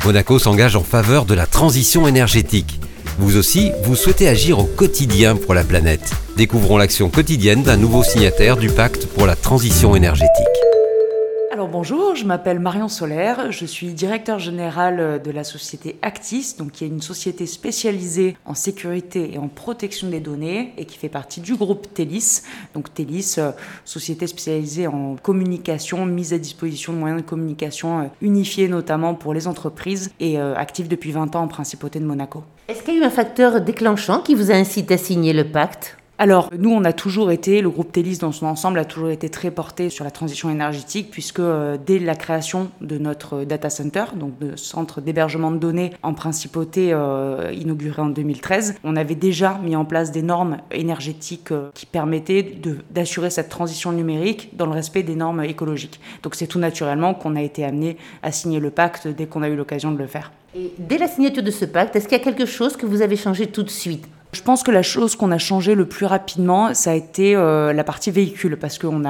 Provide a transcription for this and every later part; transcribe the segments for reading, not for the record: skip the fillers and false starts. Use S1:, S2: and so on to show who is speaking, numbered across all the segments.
S1: Monaco s'engage en faveur de la transition énergétique. Vous aussi, vous souhaitez agir au quotidien pour la planète. Découvrons l'action quotidienne d'un nouveau signataire du pacte pour la transition énergétique.
S2: Alors bonjour, je m'appelle Marion Solaire, je suis directeur général de la société Actis, donc qui est une société spécialisée en sécurité et en protection des données et qui fait partie du groupe Telis. Donc Telis, société spécialisée en communication, mise à disposition de moyens de communication unifiés notamment pour les entreprises et active depuis 20 ans en Principauté de Monaco.
S3: Est-ce qu'il y a eu un facteur déclenchant qui vous a incité à signer le pacte ?
S2: Alors, nous, on a toujours été, le groupe Telis dans son ensemble a toujours été très porté sur la transition énergétique puisque dès la création de notre data center, donc de centre d'hébergement de données en Principauté inauguré en 2013, on avait déjà mis en place des normes énergétiques qui permettaient d'assurer cette transition numérique dans le respect des normes écologiques. Donc c'est tout naturellement qu'on a été amené à signer le pacte dès qu'on a eu l'occasion de le faire.
S3: Et dès la signature de ce pacte, est-ce qu'il y a quelque chose que vous avez changé tout de suite ?
S2: Je pense que la chose qu'on a changé le plus rapidement, ça a été la partie véhicule, parce qu'on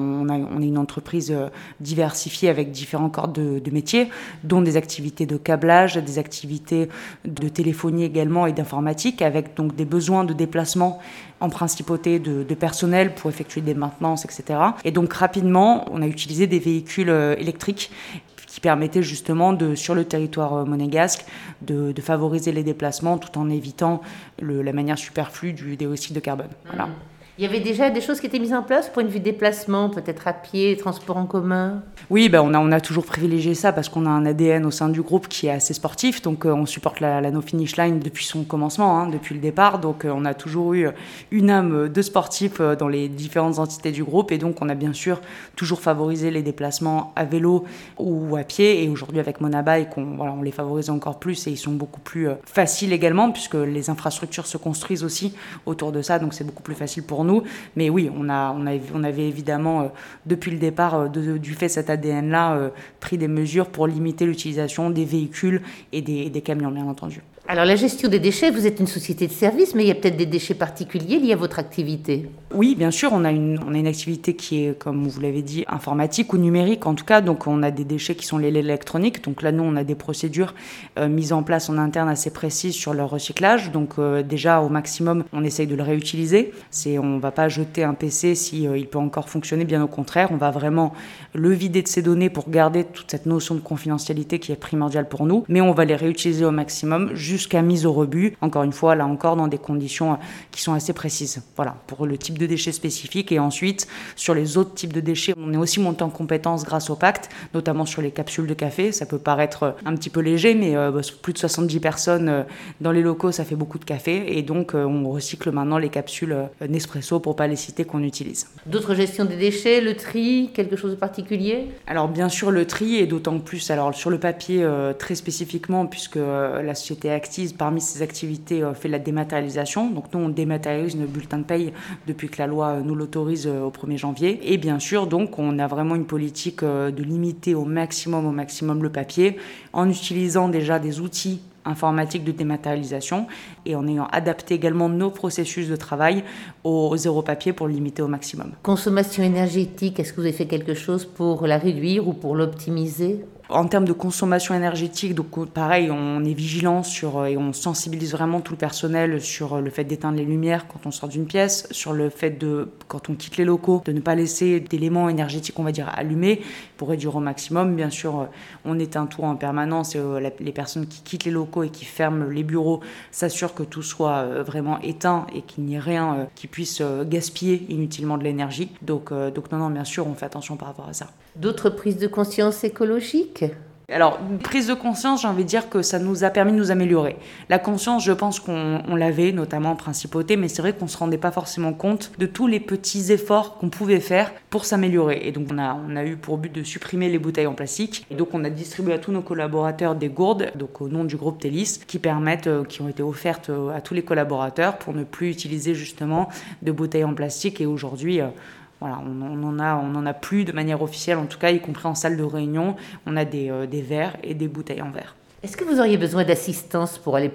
S2: est une entreprise diversifiée avec différents corps de métiers, dont des activités de câblage, des activités de téléphonie également et d'informatique, avec donc des besoins de déplacement en principauté de personnel pour effectuer des maintenances, etc. Et donc rapidement, on a utilisé des véhicules électriques qui permettait justement sur le territoire monégasque de favoriser les déplacements tout en évitant la manière superflue du dioxyde de carbone. Voilà.
S3: Il y avait déjà des choses qui étaient mises en place pour une vue de déplacement, peut-être à pied, transport en commun ?
S2: Oui, on a toujours privilégié ça parce qu'on a un ADN au sein du groupe qui est assez sportif. Donc on supporte la No Finish Line depuis son commencement, depuis le départ. Donc on a toujours eu une âme de sportif dans les différentes entités du groupe. Et donc on a bien sûr toujours favorisé les déplacements à vélo ou à pied. Et aujourd'hui avec Monabike, on les favorise encore plus et ils sont beaucoup plus faciles également puisque les infrastructures se construisent aussi autour de ça. Donc c'est beaucoup plus facile pour nous. Mais oui, on avait évidemment, depuis le départ, du fait de cet ADN-là, pris des mesures pour limiter l'utilisation des véhicules et des camions, bien entendu.
S3: Alors, la gestion des déchets, vous êtes une société de service, mais il y a peut-être des déchets particuliers liés à votre activité.
S2: Oui, bien sûr, on a une activité qui est, comme vous l'avez dit, informatique ou numérique en tout cas. Donc, on a des déchets qui sont les électroniques. Donc là, nous, on a des procédures mises en place en interne assez précises sur leur recyclage. Donc déjà, au maximum, on essaye de le réutiliser. On ne va pas jeter un PC si il peut encore fonctionner. Bien au contraire, on va vraiment le vider de ses données pour garder toute cette notion de confidentialité qui est primordiale pour nous. Mais on va les réutiliser au maximum jusqu'à mise au rebut, encore une fois, là encore, dans des conditions qui sont assez précises. Voilà, pour le type de déchets spécifiques. Et ensuite, sur les autres types de déchets, on est aussi monté en compétence grâce au pacte, notamment sur les capsules de café. Ça peut paraître un petit peu léger, mais plus de 70 personnes dans les locaux, ça fait beaucoup de café. Et donc, on recycle maintenant les capsules Nespresso, pour ne pas les citer, qu'on utilise.
S3: D'autres gestions des déchets, le tri, quelque chose de particulier ?
S2: Alors, bien sûr, le tri, et d'autant plus sur le papier très spécifiquement, puisque la société Actis, parmi ses activités, fait la dématérialisation. Donc nous, on dématérialise nos bulletins de paye depuis que la loi nous l'autorise au 1er janvier. Et bien sûr, donc, on a vraiment une politique de limiter au maximum le papier en utilisant déjà des outils informatiques de dématérialisation et en ayant adapté également nos processus de travail au zéro papier pour le limiter au maximum.
S3: Consommation énergétique, est-ce que vous avez fait quelque chose pour la réduire ou pour l'optimiser ?
S2: En termes de consommation énergétique, donc pareil, on est vigilant et on sensibilise vraiment tout le personnel sur le fait d'éteindre les lumières quand on sort d'une pièce, sur le fait quand on quitte les locaux, de ne pas laisser d'éléments énergétiques, on va dire, allumés pour réduire au maximum. Bien sûr, on éteint tout en permanence et les personnes qui quittent les locaux et qui ferment les bureaux s'assurent que tout soit vraiment éteint et qu'il n'y ait rien qui puisse gaspiller inutilement de l'énergie. Donc non, bien sûr, on fait attention par rapport à ça.
S3: D'autres prises de conscience écologiques ?
S2: Alors, prise de conscience, j'ai envie de dire que ça nous a permis de nous améliorer. La conscience, je pense qu'on l'avait, notamment en Principauté, mais c'est vrai qu'on ne se rendait pas forcément compte de tous les petits efforts qu'on pouvait faire pour s'améliorer. Et donc, on a eu pour but de supprimer les bouteilles en plastique. Et donc, on a distribué à tous nos collaborateurs des gourdes, donc au nom du groupe Telis, qui ont été offertes à tous les collaborateurs pour ne plus utiliser justement de bouteilles en plastique. Et aujourd'hui, voilà, on en a plus de manière officielle, en tout cas, y compris en salle de réunion. On a des verres et des bouteilles en verre.
S3: Est-ce que vous auriez besoin d'assistance pour aller plus loin ?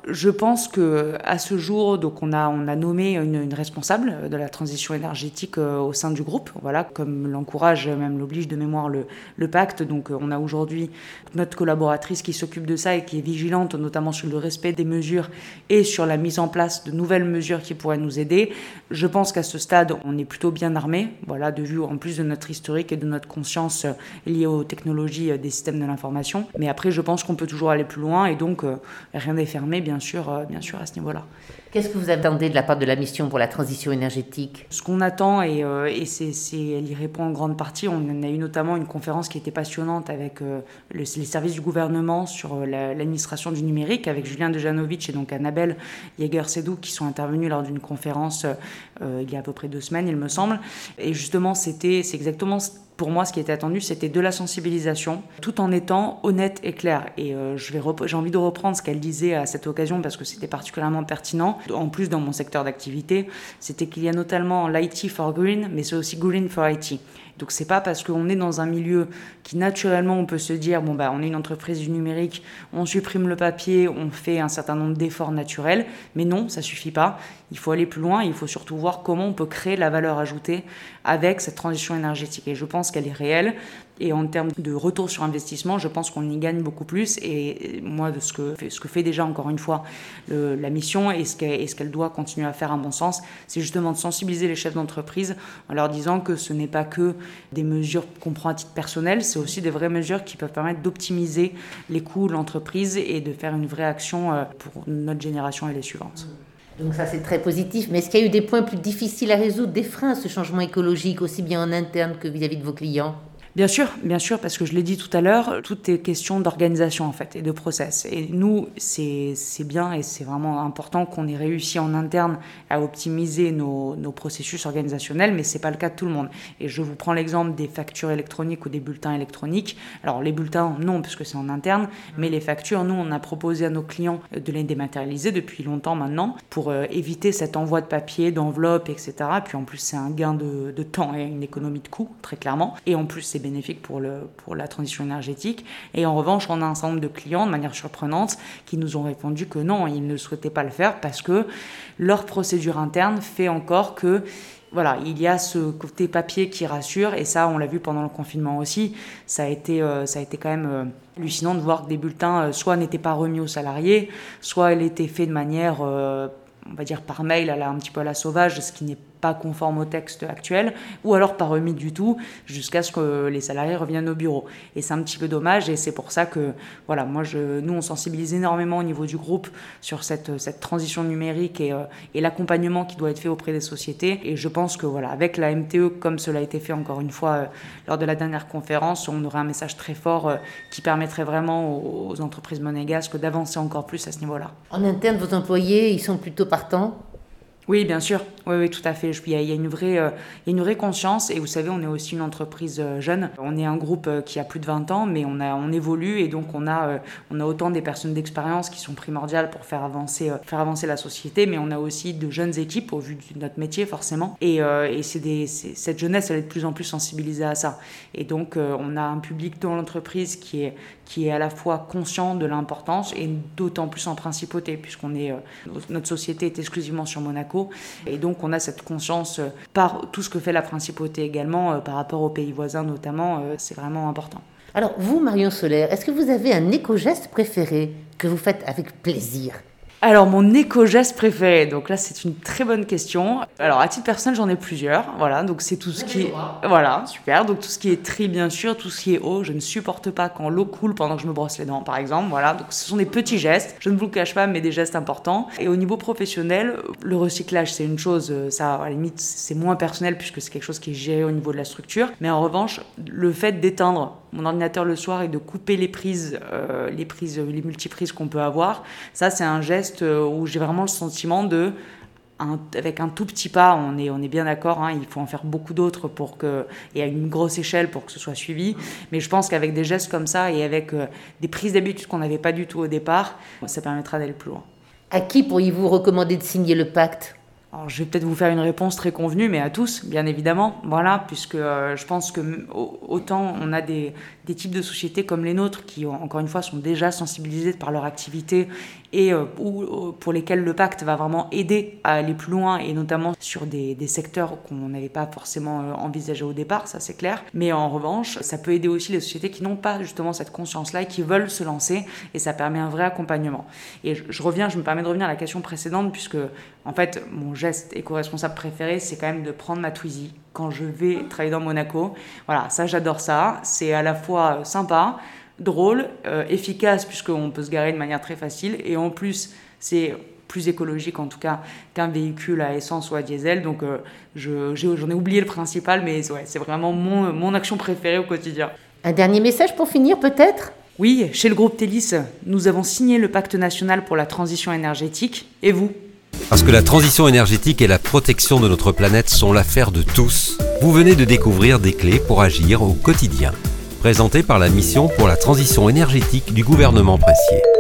S2: je pense qu'à ce jour, donc on a nommé une responsable de la transition énergétique au sein du groupe, voilà, comme l'encourage, même l'oblige de mémoire le pacte. Donc on a aujourd'hui notre collaboratrice qui s'occupe de ça et qui est vigilante, notamment sur le respect des mesures et sur la mise en place de nouvelles mesures qui pourraient nous aider. Je pense qu'à ce stade, on est plutôt bien armé, voilà, de vue en plus de notre historique et de notre conscience liée aux technologies des systèmes de l'information. Mais après, je pense qu'on peut toujours aller plus loin et donc rien n'est fermé, bien sûr, à ce niveau-là.
S3: Qu'est-ce que vous attendez de la part de la mission pour la transition énergétique ?
S2: Ce qu'on attend, et elle y répond en grande partie, on a eu notamment une conférence qui était passionnante avec les services du gouvernement sur l'administration du numérique, avec Julien Dejanovic et donc Annabelle Yeager-Sedou qui sont intervenus lors d'une conférence il y a à peu près 2 semaines, il me semble. Et justement, c'est exactement pour moi, ce qui était attendu, c'était de la sensibilisation, tout en étant honnête et clair. Et j'ai envie de reprendre ce qu'elle disait à cette occasion, parce que c'était particulièrement pertinent. En plus, dans mon secteur d'activité, c'était qu'il y a notamment l'IT for Green, mais c'est aussi Green for IT. Donc c'est pas parce qu'on est dans un milieu qui naturellement on peut se dire on est une entreprise du numérique, on supprime le papier, on fait un certain nombre d'efforts naturels, mais non, ça suffit pas. Il faut aller plus loin, il faut surtout voir comment on peut créer la valeur ajoutée avec cette transition énergétique. Et je pense qu'elle est réelle. Et en termes de retour sur investissement, je pense qu'on y gagne beaucoup plus. Et moi, de ce que fait déjà, encore une fois, la mission et ce qu'elle doit continuer à faire, à mon sens, c'est justement de sensibiliser les chefs d'entreprise en leur disant que ce n'est pas que des mesures qu'on prend à titre personnel, c'est aussi des vraies mesures qui peuvent permettre d'optimiser les coûts de l'entreprise et de faire une vraie action pour notre génération et les suivantes.
S3: Donc ça, c'est très positif. Mais est-ce qu'il y a eu des points plus difficiles à résoudre, des freins à ce changement écologique, aussi bien en interne que vis-à-vis de vos clients ?
S2: Bien sûr, parce que je l'ai dit tout à l'heure, tout est question d'organisation en fait et de process. Et nous, c'est bien et c'est vraiment important qu'on ait réussi en interne à optimiser nos processus organisationnels, mais c'est pas le cas de tout le monde. Et je vous prends l'exemple des factures électroniques ou des bulletins électroniques. Alors les bulletins, non, puisque c'est en interne, mais les factures, nous, on a proposé à nos clients de les dématérialiser depuis longtemps maintenant pour éviter cet envoi de papier, d'enveloppes, etc. Puis en plus, c'est un gain de temps et une économie de coûts, très clairement. Et en plus, c'est bénéfique pour la transition énergétique. Et en revanche, on a un certain nombre de clients, de manière surprenante, qui nous ont répondu que non, ils ne souhaitaient pas le faire parce que leur procédure interne fait encore que voilà, il y a ce côté papier qui rassure, et ça, on l'a vu pendant le confinement aussi. Ça a été quand même hallucinant de voir que des bulletins soit n'étaient pas remis aux salariés, soit elle était fait de manière, on va dire par mail, un petit peu à la sauvage, ce qui n'est pas conforme au texte actuel, ou alors pas remis du tout, jusqu'à ce que les salariés reviennent au bureau. Et c'est un petit peu dommage, et c'est pour ça que, voilà, nous, on sensibilise énormément au niveau du groupe sur cette transition numérique et l'accompagnement qui doit être fait auprès des sociétés. Et je pense que, voilà, avec la MTE, comme cela a été fait encore une fois lors de la dernière conférence, on aurait un message très fort qui permettrait vraiment aux entreprises monégasques d'avancer encore plus à ce niveau-là.
S3: En interne, vos employés, ils sont plutôt partants ?
S2: Oui, bien sûr. Oui, tout à fait. Il y a une vraie conscience. Et vous savez, on est aussi une entreprise jeune. On est un groupe qui a plus de 20 ans, mais on évolue. Et donc, on a autant des personnes d'expérience qui sont primordiales pour faire avancer la société. Mais on a aussi de jeunes équipes au vu de notre métier, forcément. Et cette jeunesse, elle est de plus en plus sensibilisée à ça. Et donc, on a un public dans l'entreprise qui est à la fois conscient de l'importance et d'autant plus en principauté, puisqu'on est notre société est exclusivement sur Monaco. Et donc, on a cette conscience par tout ce que fait la principauté également, par rapport aux pays voisins notamment, c'est vraiment important.
S3: Alors, vous, Marion Soler, est-ce que vous avez un éco-geste préféré que vous faites avec plaisir ?
S2: Alors, mon éco-geste préféré, donc là, c'est une très bonne question. Alors, à titre personnel, j'en ai plusieurs. Voilà, donc c'est tout ce qui est... Voilà, super. Donc, tout ce qui est tri, bien sûr, tout ce qui est eau. Je ne supporte pas quand l'eau coule pendant que je me brosse les dents, par exemple. Voilà, donc ce sont des petits gestes. Je ne vous le cache pas, mais des gestes importants. Et au niveau professionnel, le recyclage, c'est une chose, ça, à la limite, c'est moins personnel puisque c'est quelque chose qui est géré au niveau de la structure. Mais en revanche, le fait d'éteindre mon ordinateur le soir et de couper les multiprises qu'on peut avoir, ça, c'est un geste où j'ai vraiment le sentiment avec un tout petit pas, on est bien d'accord, hein, il faut en faire beaucoup d'autres et à une grosse échelle pour que ce soit suivi. Mais je pense qu'avec des gestes comme ça et avec des prises d'habitude qu'on n'avait pas du tout au départ, ça permettra d'aller plus loin.
S3: À qui pourriez-vous recommander de signer le pacte ?
S2: Alors, je vais peut-être vous faire une réponse très convenue, mais à tous, bien évidemment. Voilà, puisque je pense que autant on a des types de sociétés comme les nôtres qui, encore une fois, sont déjà sensibilisées par leur activité et pour lesquelles le pacte va vraiment aider à aller plus loin, et notamment sur des secteurs qu'on n'avait pas forcément envisagés au départ, ça c'est clair. Mais en revanche, ça peut aider aussi les sociétés qui n'ont pas justement cette conscience-là et qui veulent se lancer, et ça permet un vrai accompagnement. Et je me permets de revenir à la question précédente, puisque en fait, mon geste éco-responsable préféré, c'est quand même de prendre ma Twizy quand je vais travailler dans Monaco. Voilà, ça j'adore ça, c'est à la fois sympa, drôle, efficace puisqu'on peut se garer de manière très facile, et en plus c'est plus écologique en tout cas qu'un véhicule à essence ou à diesel, donc j'en ai oublié le principal, mais ouais, c'est vraiment mon action préférée au quotidien.
S3: Un dernier message pour finir peut-être ?
S2: Oui, chez le groupe Télis, nous avons signé le pacte national pour la transition énergétique, et vous ?
S1: Parce que la transition énergétique et la protection de notre planète sont l'affaire de tous. Vous venez de découvrir des clés pour agir au quotidien. Présenté par la mission pour la transition énergétique du gouvernement Pressier.